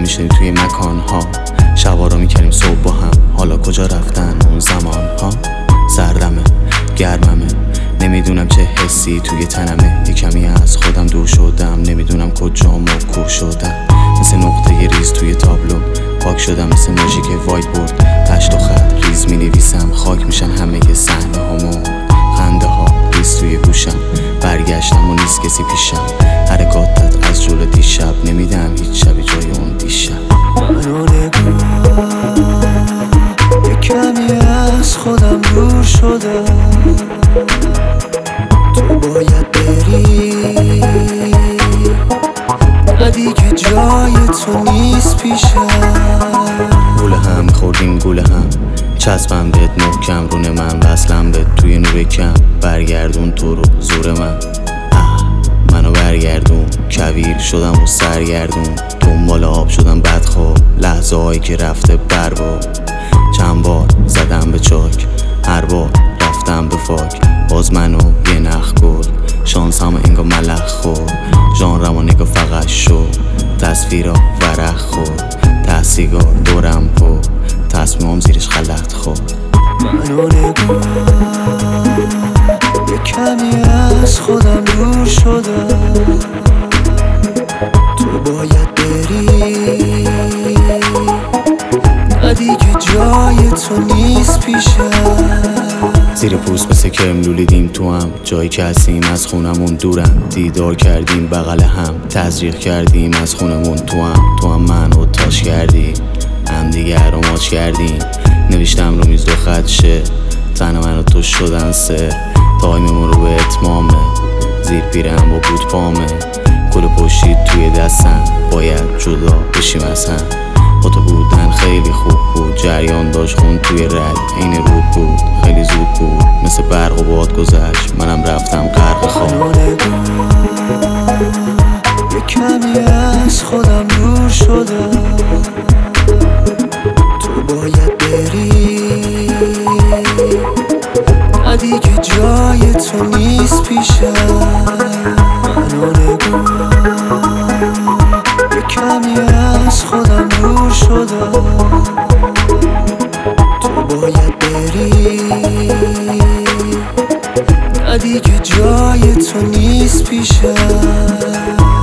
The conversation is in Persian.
میشنیم توی مکانها، شبا رو میکردیم صبح با هم. حالا کجا رفتن اون زمانها؟ سردمه، گرممه، نمیدونم چه حسی توی تنمه. یه کمی از خودم دور شدم، نمیدونم کجام و کو شدم. مثل نقطه ریز توی تابلو پاک شدم، مثل ماژیک وایت بورد پشت و خط ریز مینویسم. خاک میشن همه صحنه هامو، خنده ها ریز توی گوشم. برگشتم و نیست کسی پیشم، حرکاتت از جلو دیشب. نمیدم هیچ شبی جای اون دیشب. منو نگاه، یه کمی از خودم دور شدم. تو باید بری، نه دیگه جای تو نیست پیشم. گوله هم خوردیم گوله هم، چسبم بهت محکم رونه من. وصلم بهت توی نور کم، برگردون تو رو زور من. منو برگردون، کویر شدم و سرگردون. دنبال آب شدم بدخواب، لحظه هایی که رفته برباد. چند بار زدم به چاک، هر بار رفتم به فاک. باز منو یه نخ گل، شانسم انگار ملخ خورد. ژانرمو نگاه فقط شد، تصویرا ورق خورد. سیگار دورم پر، تصمیمم زیرش غلط خورد. منو نگاه، یه کمی از خودم دور شدم. تو باید بری، نه دیگه جای تو نیست پیشم. زیر پوست مثل کرم لولیدیم تو هم، جایی که هستیم از خونمون دورم. دیدار کردیم بغل هم، تزریق کردیم از خونمون تو هم منو تاش کردی، هم دیگر رو ماچ کردیم. نوشتم رو میز دو خط شه، تن من و تو شدن سر. تایممون رو به اتمامه، زیر پیرم با بود پامه. گل پشتید توی دستم، باید جدا بشیم از هم. با تو بودن خیلی خوب بود، جریان داشت خون توی رگ. این رود بود، خیلی زود بود، مثل برق و باد گذشت. منم رفتم غرق خواب. منو نگاه، یه کمی از خودم دور شدم. تو باید بری، نه دیگه جای تو نیست پیشم. منو نگاه، یه کمی از خودم دور شدم. تو باید بری، نه دیگه جای تو نیست پیشم.